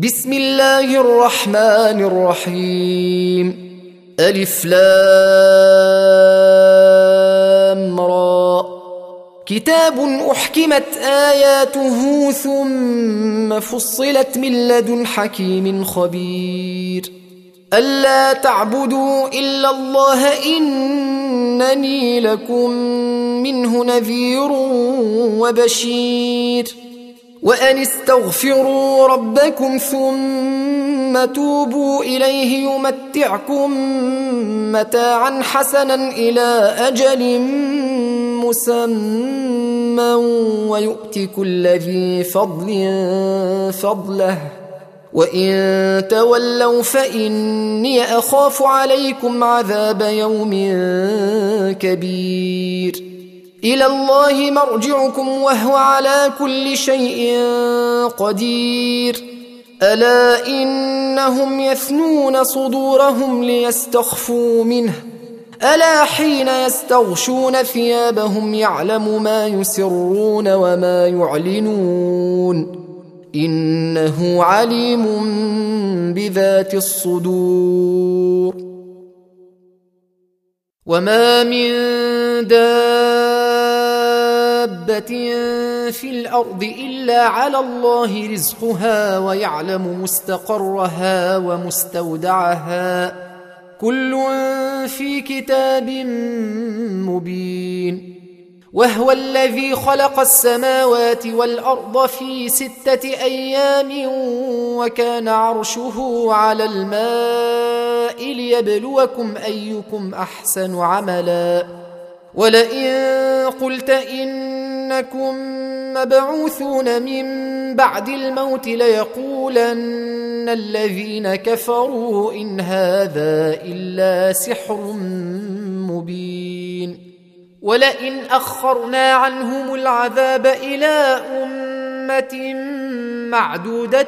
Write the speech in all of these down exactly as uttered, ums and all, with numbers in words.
بسم الله الرحمن الرحيم. ألف لام را. كتاب أحكمت آياته ثم فصلت من لدن حكيم خبير. ألا تعبدوا إلا الله إنني لكم منه نذير وبشير. وأن استغفروا ربكم ثم توبوا إليه يمتعكم متاعا حسنا إلى أجل مسمى ويؤتي كل ذي فضل فضله وإن تولوا فإني أخاف عليكم عذاب يوم كبير. إلى الله مرجعكم وهو على كل شيء قدير. ألا إنهم يثنون صدورهم ليستخفوا منه ألا حين يستغشون ثيابهم يعلم ما يسرون وما يعلنون إنه عليم بذات الصدور. وما من دابة في الأرض إلا على الله رزقها ويعلم مستقرها ومستودعها كل في كتاب مبين. وهو الذي خلق السماوات والأرض في ستة أيام وكان عرشه على الماء ليبلوكم أيكم أحسن عملا. ولئن قلت إنكم مبعوثون من بعد الموت ليقولن الذين كفروا إن هذا إلا سحر مبين. ولئن أخرنا عنهم العذاب إلى أمة معدودة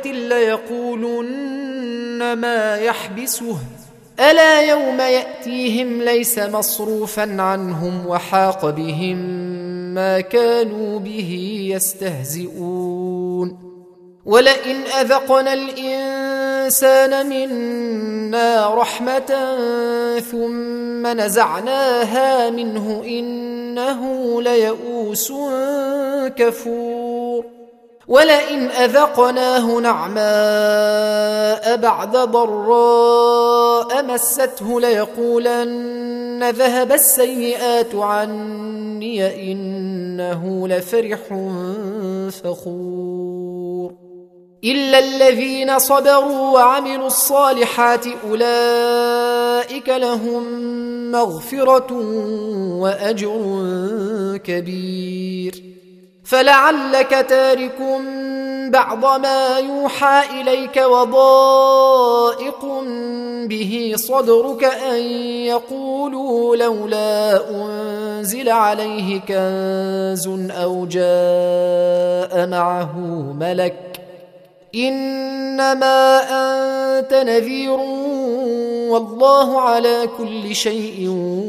ليقولن ما يحبسه ألا يوم يأتيهم ليس مصروفا عنهم وحاق بهم ما كانوا به يستهزئون. ولئن أذقنا الإنسان منا رحمة ثم نزعناها منه إنه ليئوس كفور. ولئن أذقناه نعماء بعد ضراء مسته ليقولن ذهب السيئات عني إنه لفرح فخور. إلا الذين صبروا وعملوا الصالحات أولئك لهم مغفرة وأجر كبير. فلعلك تارك بعض ما يوحى إليك وضائق به صدرك أن يقولوا لولا أنزل عليه كنز أو جاء معه ملك إنما أنت نذير والله على كل شيء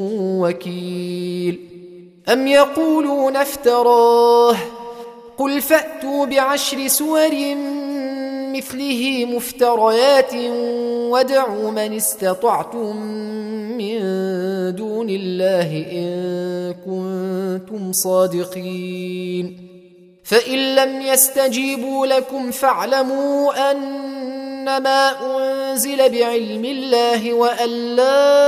وكيل. أم يقولون افتراه قل فأتوا بعشر سور مثله مفتريات وادعوا من استطعتم من دون الله إن كنتم صادقين. فإن لم يستجيبوا لكم فاعلموا أنما أنزل بعلم الله وأن لا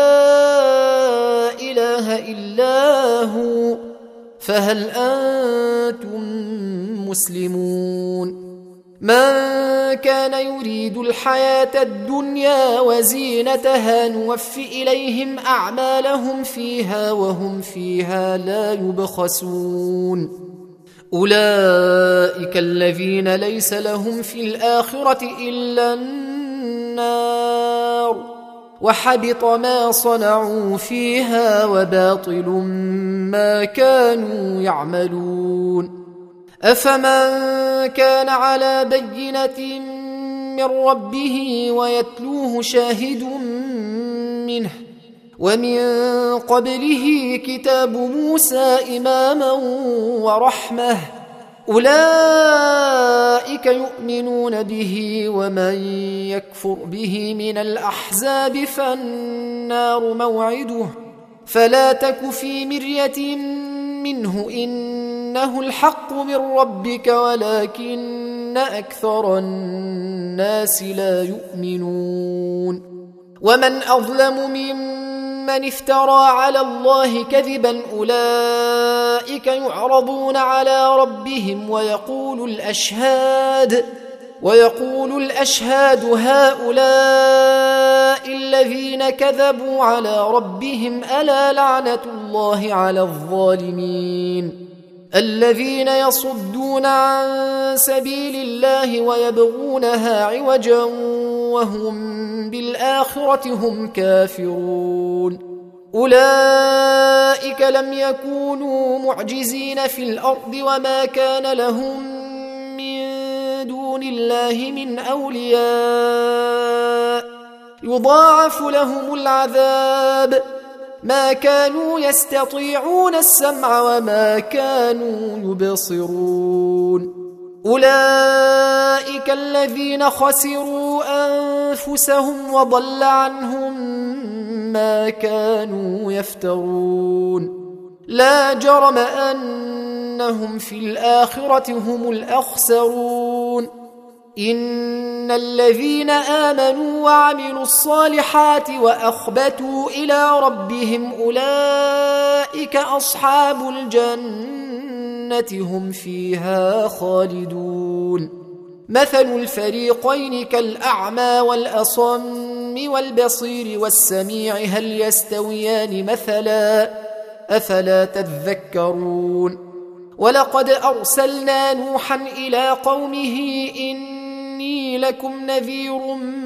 إله إلا هو فهل أنتم مسلمون. من كان يريد الحياة الدنيا وزينتها نوفي إليهم أعمالهم فيها وهم فيها لا يبخسون. أولئك الذين ليس لهم في الآخرة إلا النار وحبط ما صنعوا فيها وباطل ما كانوا يعملون. أفمن كان على بينة من ربه ويتلوه شاهد منه ومن قبله كتاب موسى إماما ورحمة أولئك يؤمنون به، ومن يكفر به من الأحزاب فالنار موعده، فلا تك في مرية منه إنه الحق من ربك ولكن أكثر الناس لا يؤمنون. ومن أظلم ممن افترى على الله كذبا، أولئك يعرضون على ربهم ويقول الأشهاد ويقول الأشهاد هؤلاء الذين كذبوا على ربهم ألا لعنة الله على الظالمين الذين يصدون عن سبيل الله ويبغونها عوجا وهم بالآخرة هم كافرون. أولئك لم يكونوا معجزين في الأرض وما كان لهم من دون الله من أولياء يضاعف لهم العذاب ما كانوا يستطيعون السمع وما كانوا يبصرون. أولئك الذين خسروا أنفسهم وضل عنهم ما كانوا يفترون. لا جرم أنهم في الآخرة هم الأخسرون. إن الذين آمنوا وعملوا الصالحات وأخبتوا إلى ربهم أولئك أصحاب الجنة هم فيها خالدون. مثل الفريقين كالأعمى والأصم والبصير والسميع هل يستويان مثلا أفلا تذكرون. ولقد أرسلنا نوحا إلى قومه إني لكم نذير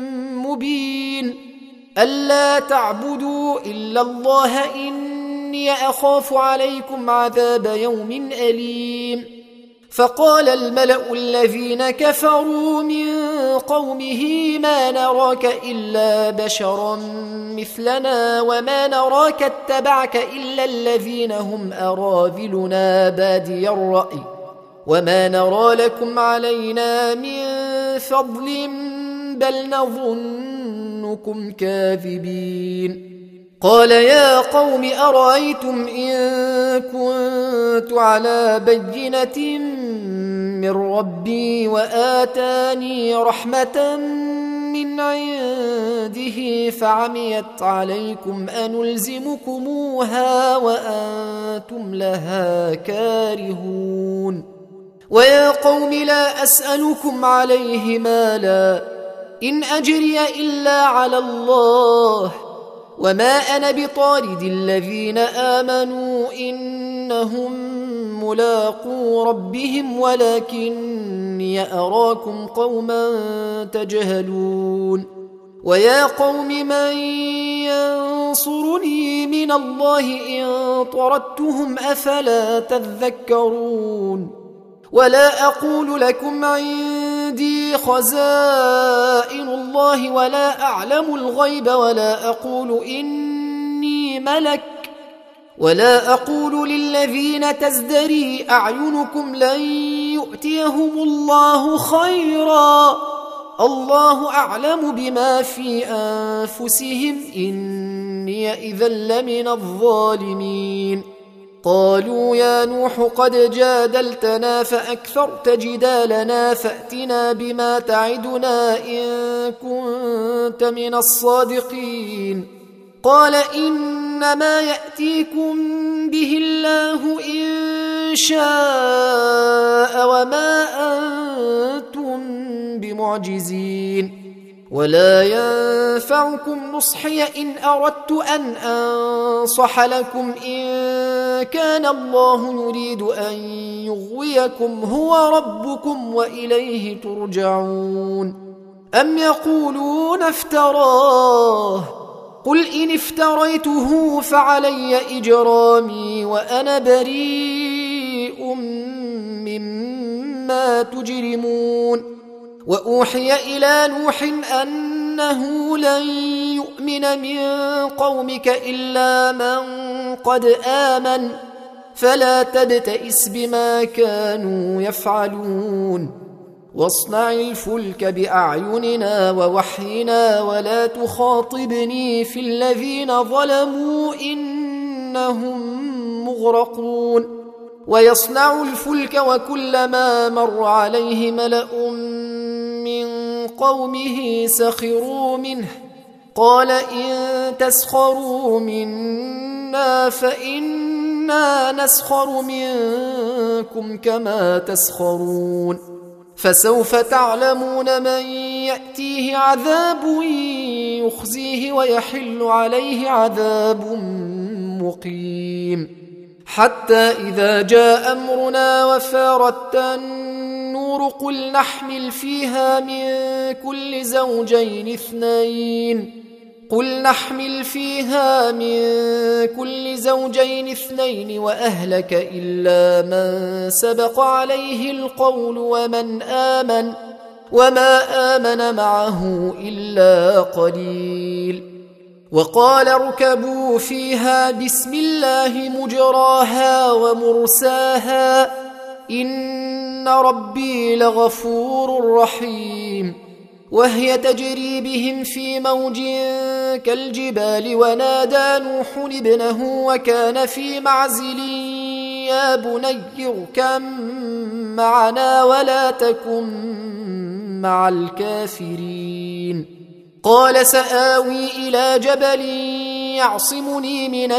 مبين ألا تعبدوا إلا الله إني أخاف عليكم عذاب يوم أليم. فقال الملأ الذين كفروا من قومه ما نراك إلا بشرا مثلنا وما نراك اتبعك إلا الذين هم أراذلنا بادي الرأي وما نرى لكم علينا من فضل بل نظنكم كاذبين. قال يا قوم أرأيتم إن كنت على بينة من ربي وآتاني رحمة من عنده فعميت عليكم أنلزمكموها وأنتم لها كارهون. ويا قوم لا أسألكم عليه مالا إن أجري إلا على الله وما أنا بطارد الذين آمنوا إنهم ملاقو ربهم ولكني أراكم قوما تجهلون. ويا قوم من ينصرني من الله إن طردتهم أفلا تذكرون. ولا أقول لكم عندي خزائن الله ولا أعلم الغيب ولا أقول إني ملك ولا أقول للذين تزدري أعينكم لن يؤتيهم الله خيرا الله أعلم بما في أنفسهم إني إذا لمن الظالمين. قالوا يا نوح قد جادلتنا فأكثرت جدالنا فأتنا بما تعدنا إن كنت من الصادقين. قال إنما يأتيكم به الله إن شاء وما أنتم بمعجزين ولا ينفعكم نصحي إن أردت أن أنصح لكم إن كان الله يريد أن يغويكم هو ربكم وإليه ترجعون. أم يقولون افتراه قل إن افتريته فعلي إجرامي وأنا بريء مما تجرمون. وأوحي إلى نوح أنه لن يؤمن من قومك إلا من قد آمن فلا تبتئس بما كانوا يفعلون واصنع الفلك بأعيننا ووحينا ولا تخاطبني في الذين ظلموا إنهم مغرقون ويصنع الفلك وكلما مر عليه ملأ من قومه سخروا منه قال إن تسخروا منا فإنا نسخر منكم كما تسخرون فسوف تعلمون من يأتيه عذاب يخزيه ويحل عليه عذاب مقيم حتى إذا جاء أمرنا وفارت النور قل نحمل فيها من كل زوجين اثنين قل نحمل فيها من كل زوجين اثنين وأهلك إلا من سبق عليه القول ومن آمن وما آمن معه إلا قليل وقال اركبوا فيها بسم الله مجراها ومرساها إن ربي لغفور رحيم وهي تجري بهم في موج كالجبال ونادى نوح ابنه وكان في معزل يا بني اركب معنا ولا تكن مع الكافرين قال سآوي إلى جبل يعصمني من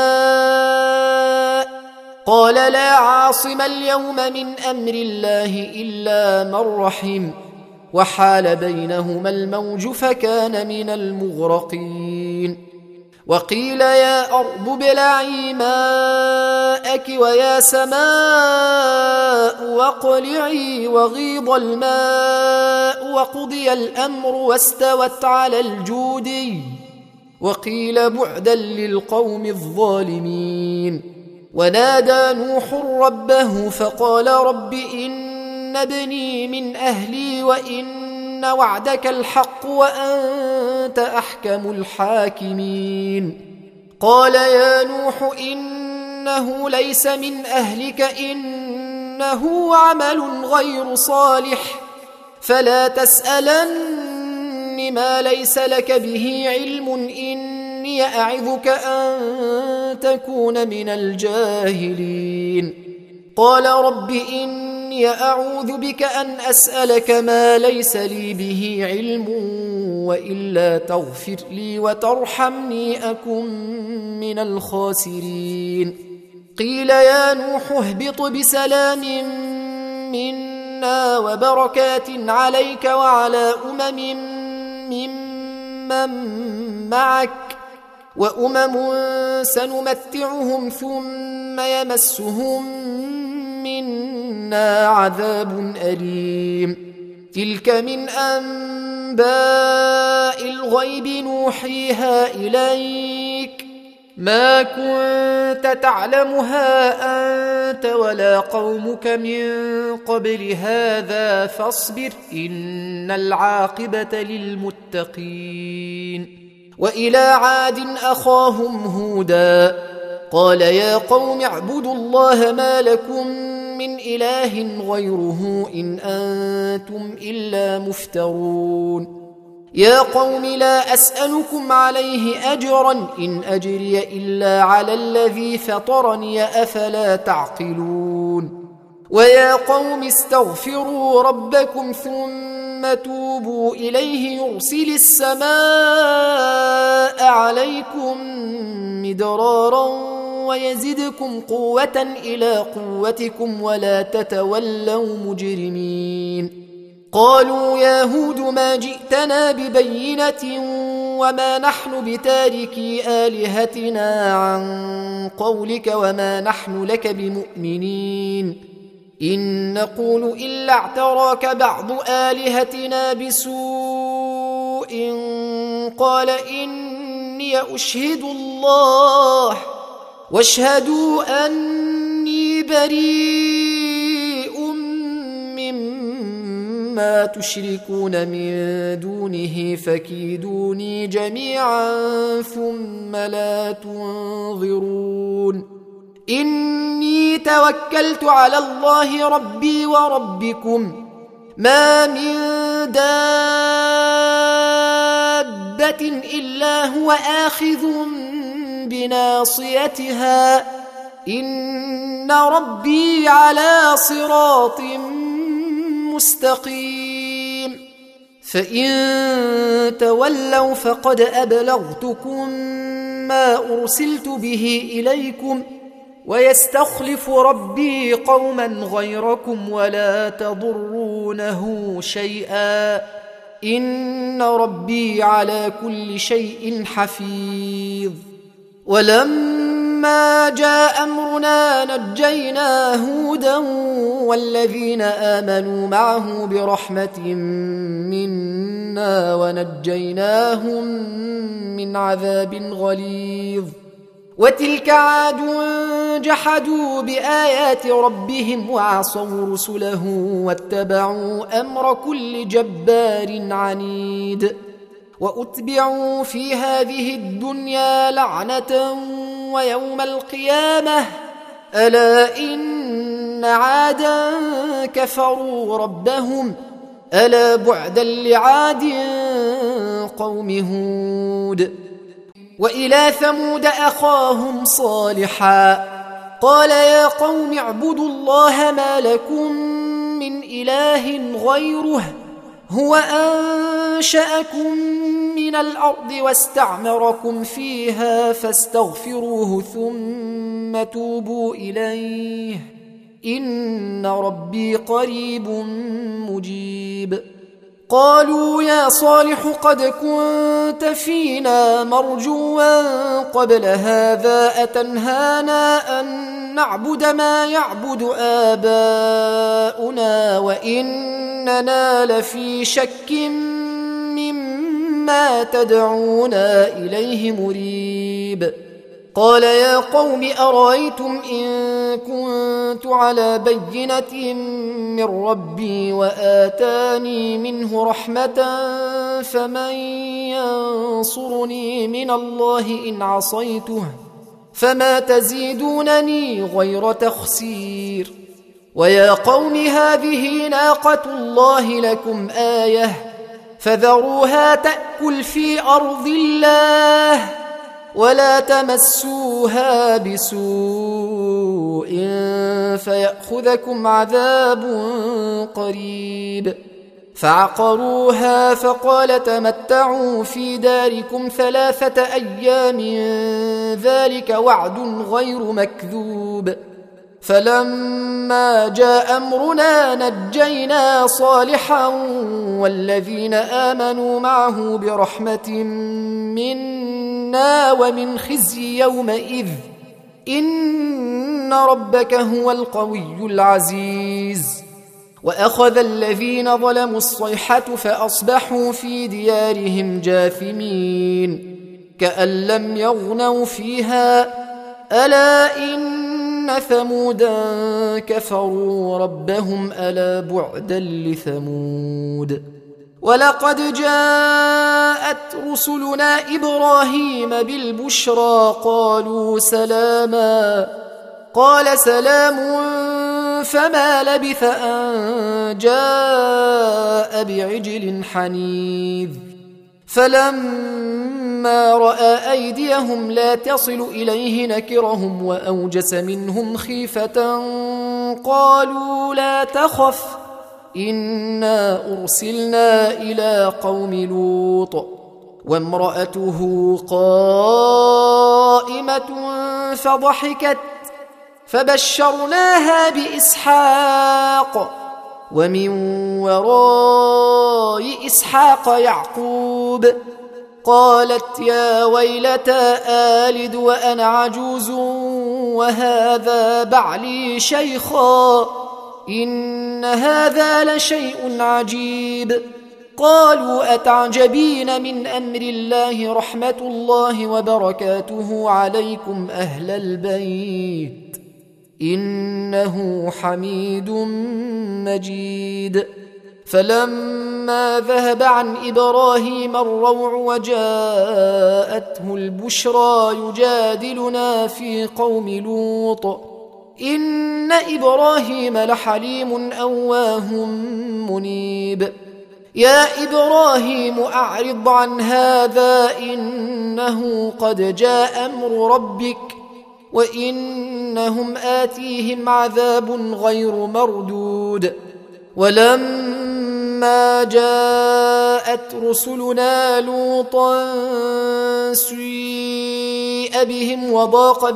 الماء قال لا عاصم اليوم من أمر الله إلا من رحم وحال بينهما الموج فكان من المغرقين وقيل يا أرض ابلعي ماءك ويا سماء واقلعي وغيض الماء وقضي الأمر واستوت على الجودي وقيل بعدا للقوم الظالمين ونادى نوح ربه فقال رب إن ابني من أهلي وإن وعدك الحق وأنت أحكم الحاكمين قال يا نوح إنه ليس من أهلك إنه عمل غير صالح فلا تسألن ما ليس لك به علم إني أعظك أن تكون من الجاهلين قال رب إني أعوذ بك أن أسألك ما ليس لي به علم وإلا تغفر لي وترحمني أكن من الخاسرين قيل يا نوح اهبط بسلام منا وبركات عليك وعلى أمم ممن معك وأمم سنمتعهم ثم يمسهم منا عذاب أليم تلك من أنباء الغيب نوحيها إليك ما كنت تعلمها أنت ولا قومك من قبل هذا فاصبر إن العاقبة للمتقين وإلى عاد أخاهم هودا قال يا قوم اعبدوا الله ما لكم من إله غيره إن أنتم إلا مفترون يا قوم لا أسألكم عليه أجرا إن أجري إلا على الذي فطرني أفلا تعقلون ويا قوم استغفروا ربكم ثم توبوا إليه يرسل السماء عليكم مدرارا ويزدكم قوة إلى قوتكم ولا تتولوا مجرمين قالوا يا هود ما جئتنا ببينة وما نحن بتاركي آلهتنا عن قولك وما نحن لك بمؤمنين إن نقول إلا اعتراك بعض آلهتنا بسوء قال إني أشهد الله واشهدوا أني بريء مما تشركون من دونه فكيدوني جميعا ثم لا تنظرون إني توكلت على الله ربي وربكم ما من دابة إلا هو آخذ بناصيتها إن ربي على صراط مستقيم فإن تولوا فقد أبلغتكم ما أرسلت به إليكم ويستخلف ربي قوما غيركم ولا تضرونه شيئا إن ربي على كل شيء حفيظ ولما جاء أمرنا نجينا هودا والذين آمنوا معه برحمة منا ونجيناهم من عذاب غليظ وتلك عاد جحدوا بآيات ربهم وعصوا رسله واتبعوا أمر كل جبار عنيد وأتبعوا في هذه الدنيا لعنة ويوم القيامة ألا إن عادا كفروا ربهم ألا بعدا لعاد قوم هود وإلى ثمود أخاهم صالحا قال يا قوم اعبدوا الله ما لكم من إله غيره هو أنشأكم من الأرض واستعمركم فيها فاستغفروه ثم توبوا إليه إن ربي قريب مجيب قالوا يا صالح قد كنت فينا مرجوا قبل هذا أتنهانا أن نعبد ما يعبد آباؤنا وإننا لفي شك مما تدعونا إليه مريب قال يا قوم أرأيتم إن كنت على بينة من ربي وآتاني منه رحمة فمن ينصرني من الله إن عصيته فما تزيدونني غير تخسير ويا قوم هذه ناقة الله لكم آية فذروها تأكل في أرض الله ولا تمسوها بسوء فيأخذكم عذاب قريب فعقروها فقال تمتعوا في داركم ثلاثة أيام ذلك وعد غير مكذوب فلما جاء أمرنا نجينا صالحا والذين آمنوا معه برحمة منا ومن خزي يومئذ إن ربك هو القوي العزيز وأخذ الذين ظلموا الصيحة فأصبحوا في ديارهم جاثمين كأن لم يغنوا فيها ألا إن ثمودا كفروا ربهم ألا بعدا لثمود ولقد جاءت رسلنا إبراهيم بالبشرى قالوا سلاما قال سلام فما لبث أن جاء بعجل حنيذ فلما رأى أيديهم لا تصل إليه نكرهم وأوجس منهم خيفة قالوا لا تخف إنا أرسلنا إلى قوم لوط وامرأته قائمة فضحكت فبشرناها بإسحاق ومن وراء إسحاق يعقوب قالت يا ويلتى آلد وأنا عجوز وهذا بعلي شيخا إن هذا لشيء عجيب قالوا أتعجبين من أمر الله رحمة الله وبركاته عليكم أهل البيت إنه حميد مجيد فلما ذهب عن إبراهيم الروع وجاءته البشرى يجادلنا في قوم لوط إن إبراهيم لحليم أواه منيب يا إبراهيم أعرض عن هذا إنه قد جاء أمر ربك وإنهم آتيهم عذاب غير مردود ولما جاءت رسلنا لوطا سيء بهم وضاق